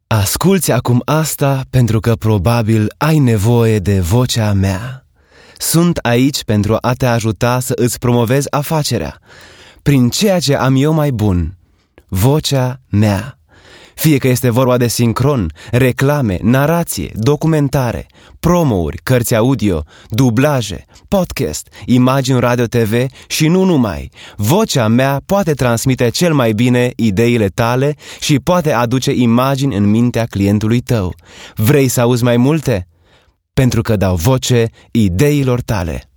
Asculți acum asta pentru că probabil ai nevoie de vocea mea. Sunt aici pentru a te ajuta să îți promovezi afacerea prin ceea ce am eu mai bun, vocea mea. Fie că este vorba de sincron, reclame, narație, documentare, promo-uri, cărți audio, dublaje, podcast, imagini radio TV și nu numai. Vocea mea poate transmite cel mai bine ideile tale și poate aduce imagini în mintea clientului tău. Vrei să auzi mai multe? Pentru că dau voce ideilor tale.